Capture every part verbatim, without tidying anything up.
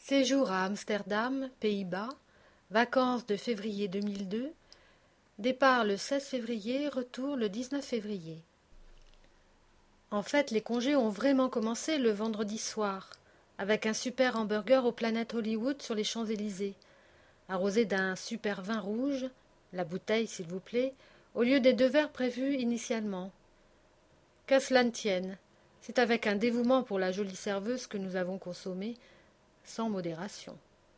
Séjour à Amsterdam, Pays-Bas, vacances de février deux mille deux, départ le seize février, retour le dix-neuf février. En fait, les congés ont vraiment commencé le vendredi soir, avec un super hamburger au Planet Hollywood sur les Champs-Élysées, arrosé d'un super vin rouge, la bouteille s'il vous plaît, au lieu des deux verres prévus initialement. Qu'à cela ne tienne, c'est avec un dévouement pour la jolie serveuse que nous avons consommé, sans modération.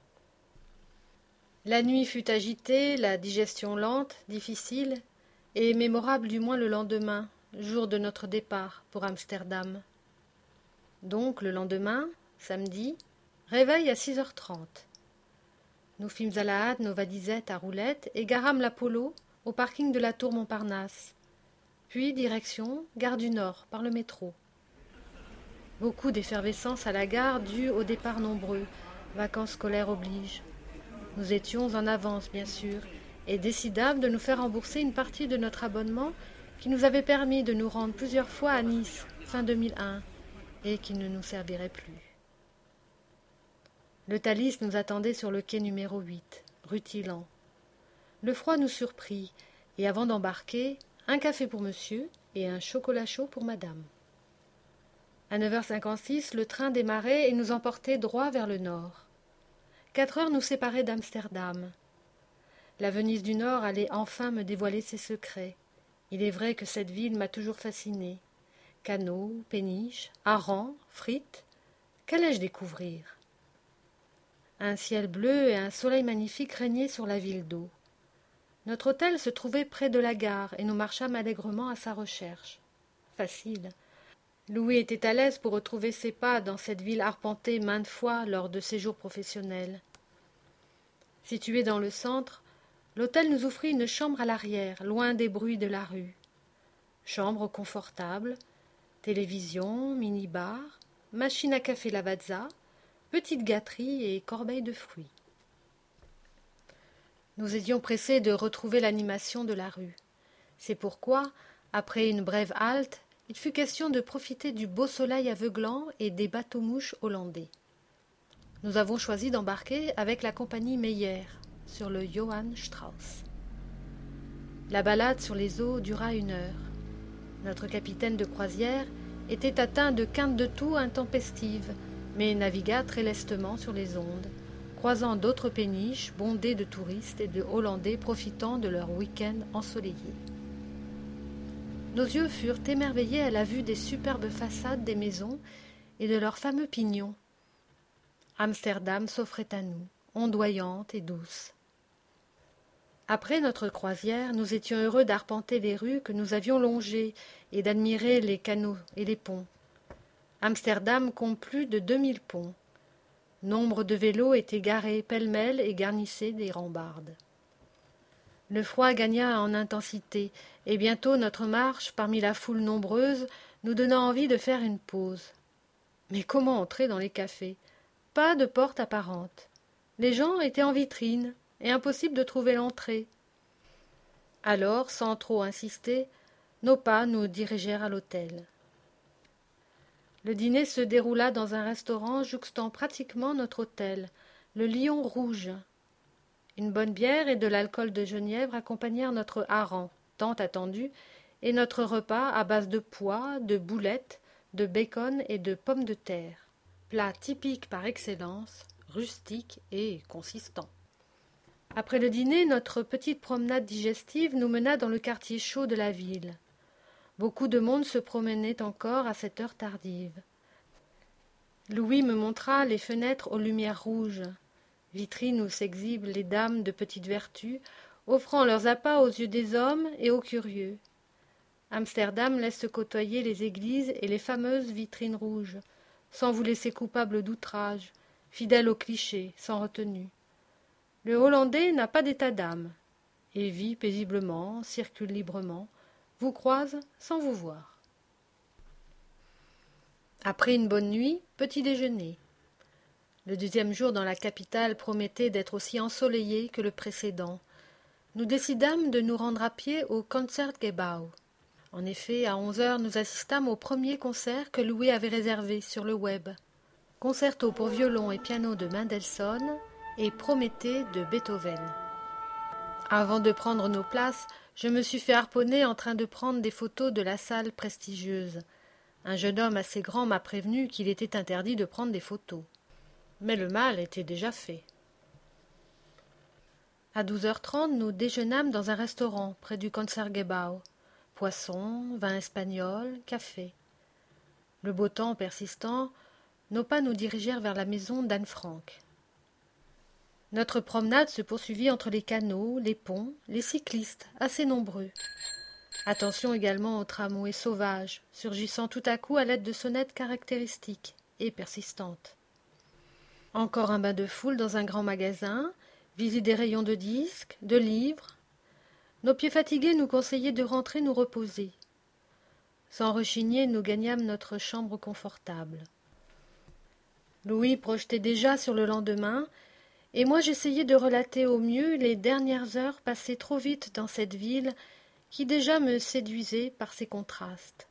La nuit fut agitée, la digestion lente, difficile, et mémorable du moins le lendemain, jour de notre départ pour Amsterdam. Donc le lendemain, samedi, réveil à six heures trente. Nous fîmes à la hâte nos valisettes à roulettes et garâmes l'Apollo au parking de la tour Montparnasse. Puis direction Gare du Nord par le métro. Beaucoup d'effervescence à la gare due au départ nombreux, vacances scolaires oblige. Nous étions en avance, bien sûr, et décidâmes de nous faire rembourser une partie de notre abonnement qui nous avait permis de nous rendre plusieurs fois à Nice, fin deux mille un, et qui ne nous servirait plus. Le Thalys nous attendait sur le quai numéro huit, rue Thilan. Le froid nous surprit, et avant d'embarquer, un café pour monsieur et un chocolat chaud pour madame. À neuf heures cinquante-six, le train démarrait et nous emportait droit vers le nord. Quatre heures nous séparaient d'Amsterdam. La Venise du Nord allait enfin me dévoiler ses secrets. Il est vrai que cette ville m'a toujours fascinée. Canaux, péniches, harengs, frites, qu'allais-je découvrir? Un ciel bleu et un soleil magnifique régnaient sur la ville d'eau. Notre hôtel se trouvait près de la gare et nous marchâmes allègrement à sa recherche. Facile. Louis était à l'aise pour retrouver ses pas dans cette ville arpentée maintes fois lors de séjours professionnels. Situé dans le centre, l'hôtel nous offrit une chambre à l'arrière, loin des bruits de la rue. Chambre confortable, télévision, mini-bar, machine à café Lavazza, petite gâterie et corbeille de fruits. Nous étions pressés de retrouver l'animation de la rue. C'est pourquoi, après une brève halte, il fut question de profiter du beau soleil aveuglant et des bateaux-mouches hollandais. Nous avons choisi d'embarquer avec la compagnie Meyer sur le Johann Strauss. La balade sur les eaux dura une heure. Notre capitaine de croisière était atteint de quinte de toux intempestive, mais navigua très lestement sur les ondes, croisant d'autres péniches bondées de touristes et de Hollandais profitant de leur week-end ensoleillé. Nos yeux furent émerveillés à la vue des superbes façades des maisons et de leurs fameux pignons. Amsterdam s'offrait à nous, ondoyante et douce. Après notre croisière, nous étions heureux d'arpenter les rues que nous avions longées et d'admirer les canaux et les ponts. Amsterdam compte plus de deux mille ponts. Nombre de vélos étaient garés pêle-mêle et garnissaient des rambardes. Le froid gagna en intensité, et bientôt notre marche, parmi la foule nombreuse, nous donna envie de faire une pause. Mais comment entrer dans les cafés? Pas de porte apparente. Les gens étaient en vitrine, et impossible de trouver l'entrée. Alors, sans trop insister, nos pas nous dirigèrent à l'hôtel. Le dîner se déroula dans un restaurant jouxtant pratiquement notre hôtel, le Lion Rouge. Une bonne bière et de l'alcool de genièvre accompagnèrent notre hareng, tant attendu, et notre repas à base de pois, de boulettes, de bacon et de pommes de terre. Plat typique par excellence, rustique et consistant. Après le dîner, notre petite promenade digestive nous mena dans le quartier chaud de la ville. Beaucoup de monde se promenait encore à cette heure tardive. Louis me montra les fenêtres aux lumières rouges, vitrines où s'exhibent les dames de petite vertu, offrant leurs appâts aux yeux des hommes et aux curieux. Amsterdam laisse se côtoyer les églises et les fameuses vitrines rouges, sans vous laisser coupable d'outrage, fidèle aux clichés, sans retenue. Le Hollandais n'a pas d'état d'âme, et vit paisiblement, circule librement, vous croise sans vous voir. Après une bonne nuit, petit déjeuner. Le deuxième jour dans la capitale promettait d'être aussi ensoleillé que le précédent. Nous décidâmes de nous rendre à pied au Concertgebouw. En effet, à onze heures, nous assistâmes au premier concert que Louis avait réservé sur le web. concerto pour violon et piano de Mendelssohn et Prométhée de Beethoven. Avant de prendre nos places, je me suis fait harponner en train de prendre des photos de la salle prestigieuse. Un jeune homme assez grand m'a prévenu qu'il était interdit de prendre des photos. Mais le mal était déjà fait. À douze heures trente, nous déjeunâmes dans un restaurant près du Concertgebouw. Poissons, vin espagnol, café. Le beau temps persistant, nos pas nous dirigèrent vers la maison d'Anne Frank. Notre promenade se poursuivit entre les canaux, les ponts, les cyclistes, assez nombreux. Attention également aux tramways sauvages, surgissant tout à coup à l'aide de sonnettes caractéristiques et persistantes. Encore un bain de foule dans un grand magasin, visite des rayons de disques, de livres. Nos pieds fatigués nous conseillaient de rentrer nous reposer. Sans rechigner, nous gagnâmes notre chambre confortable. Louis projetait déjà sur le lendemain, et moi j'essayais de relater au mieux les dernières heures passées trop vite dans cette ville qui déjà me séduisait par ses contrastes.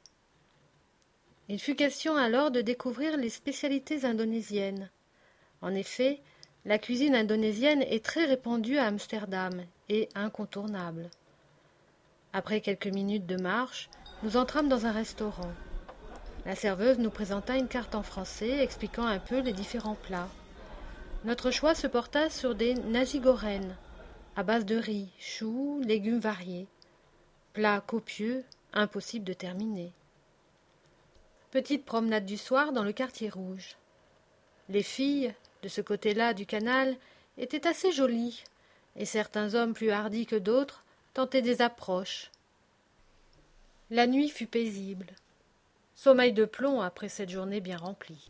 Il fut question alors de découvrir les spécialités indonésiennes. En effet, la cuisine indonésienne est très répandue à Amsterdam et incontournable. Après quelques minutes de marche, nous entrâmes dans un restaurant. La serveuse nous présenta une carte en français expliquant un peu les différents plats. Notre choix se porta sur des nasi goreng, à base de riz, choux, légumes variés. Plats copieux, impossible de terminer. Petite promenade du soir dans le quartier rouge. Les filles, de ce côté-là du canal, étaient assez jolies, et certains hommes plus hardis que d'autres tentaient des approches. La nuit fut paisible. Sommeil de plomb après cette journée bien remplie.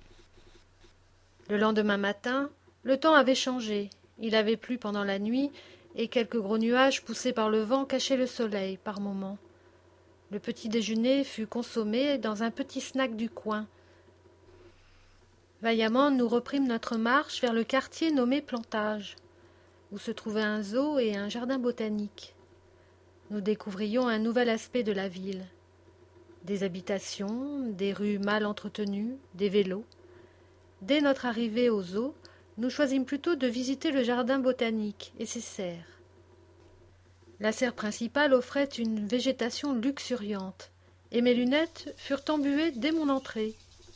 Le lendemain matin, le temps avait changé. Il avait plu pendant la nuit, et quelques gros nuages poussés par le vent cachaient le soleil par moments. Le petit déjeuner fut consommé dans un petit snack du coin. Vaillamment, nous reprîmes notre marche vers le quartier nommé Plantage, où se trouvaient un zoo et un jardin botanique. Nous découvrions un nouvel aspect de la ville. Des habitations, des rues mal entretenues, des vélos. Dès notre arrivée au zoo, nous choisîmes plutôt de visiter le jardin botanique et ses serres. La serre principale offrait une végétation luxuriante, et mes lunettes furent embuées dès mon entrée.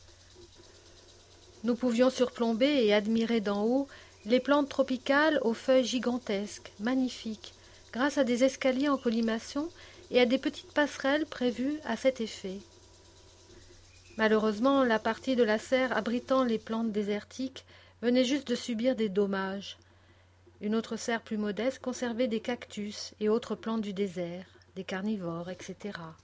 Nous pouvions surplomber et admirer d'en haut les plantes tropicales aux feuilles gigantesques, magnifiques, grâce à des escaliers en colimaçon et à des petites passerelles prévues à cet effet. Malheureusement, la partie de la serre abritant les plantes désertiques venait juste de subir des dommages. Une autre serre plus modeste conservait des cactus et autres plantes du désert, des carnivores, et cetera.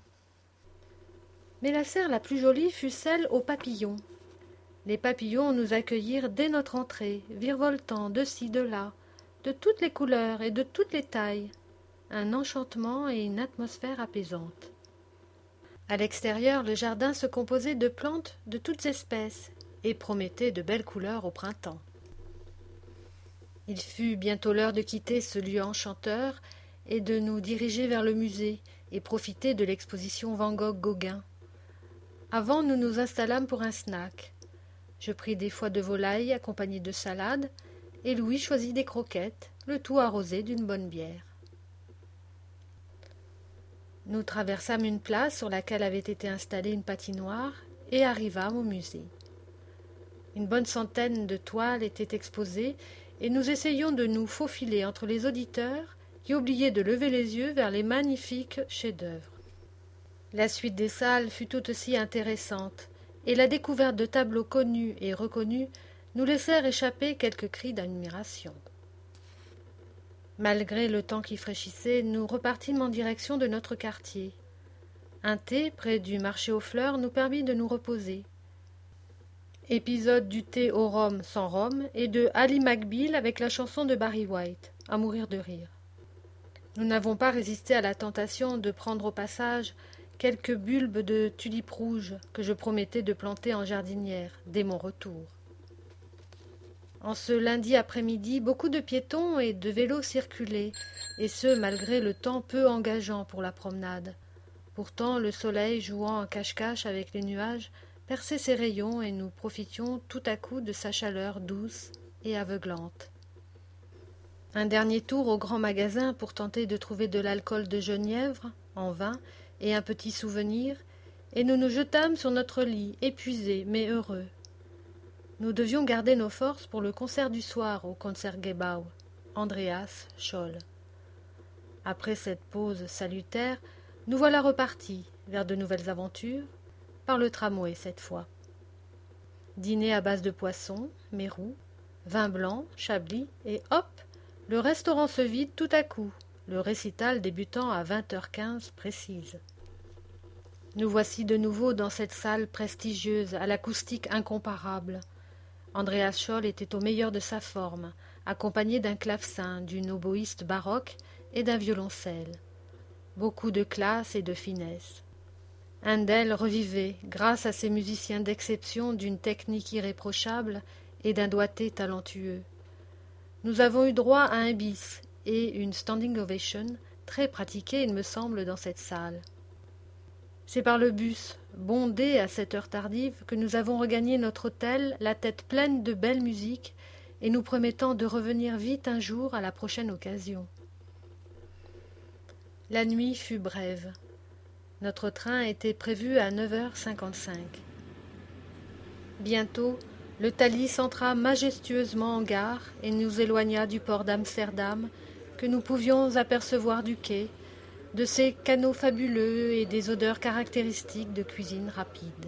Mais la serre la plus jolie fut celle aux papillons. Les papillons nous accueillirent dès notre entrée, virevoltant de ci, de là, de toutes les couleurs et de toutes les tailles. Un enchantement et une atmosphère apaisante. À l'extérieur, le jardin se composait de plantes de toutes espèces et promettait de belles couleurs au printemps. Il fut bientôt l'heure de quitter ce lieu enchanteur et de nous diriger vers le musée et profiter de l'exposition Van Gogh-Gauguin. Avant, nous nous installâmes pour un snack. Je pris des foies de volaille accompagnés de salade et Louis choisit des croquettes, le tout arrosé d'une bonne bière. Nous traversâmes une place sur laquelle avait été installée une patinoire et arrivâmes au musée. Une bonne centaine de toiles étaient exposées et nous essayions de nous faufiler entre les auditeurs qui oubliaient de lever les yeux vers les magnifiques chefs-d'œuvre. La suite des salles fut tout aussi intéressante et la découverte de tableaux connus et reconnus nous laissèrent échapper quelques cris d'admiration. Malgré le temps qui fraîchissait, nous repartîmes en direction de notre quartier. Un thé près du marché aux fleurs nous permit de nous reposer. Épisode du thé au rhum sans rhum et de Ali McBeal avec la chanson de Barry White, à mourir de rire. Nous n'avons pas résisté à la tentation de prendre au passage quelques bulbes de tulipes rouges que je promettais de planter en jardinière dès mon retour. En ce lundi après-midi, beaucoup de piétons et de vélos circulaient, et ce malgré le temps peu engageant pour la promenade. Pourtant, le soleil jouant en cache-cache avec les nuages perçait ses rayons et nous profitions tout à coup de sa chaleur douce et aveuglante. Un dernier tour au grand magasin pour tenter de trouver de l'alcool de genièvre, en vain, et un petit souvenir, et nous nous jetâmes sur notre lit, épuisés mais heureux. Nous devions garder nos forces pour le concert du soir au Concertgebouw, Andreas Scholl. Après cette pause salutaire, nous voilà repartis vers de nouvelles aventures, par le tramway cette fois. Dîner à base de poisson, mérou, vin blanc, chablis, et hop, le restaurant se vide tout à coup, le récital débutant à vingt heures quinze précise. Nous voici de nouveau dans cette salle prestigieuse, à l'acoustique incomparable. Andreas Scholl était au meilleur de sa forme, accompagné d'un clavecin, d'une oboïste baroque et d'un violoncelle. Beaucoup de classe et de finesse. Handel revivait, grâce à ses musiciens d'exception d'une technique irréprochable et d'un doigté talentueux. Nous avons eu droit à un bis et une standing ovation, très pratiquée, il me semble, dans cette salle. C'est par le bus, bondé à cette heure tardive, que nous avons regagné notre hôtel, la tête pleine de belle musique, et nous promettant de revenir vite un jour à la prochaine occasion. La nuit fut brève. Notre train était prévu à neuf heures cinquante-cinq. Bientôt, le Thalys entra majestueusement en gare et nous éloigna du port d'Amsterdam, que nous pouvions apercevoir du quai, de ses canaux fabuleux et des odeurs caractéristiques de cuisine rapide.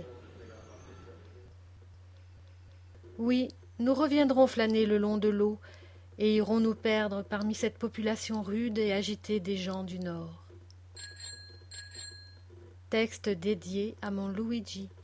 Oui, nous reviendrons flâner le long de l'eau et irons nous perdre parmi cette population rude et agitée des gens du Nord. Texte dédié à mon Luigi.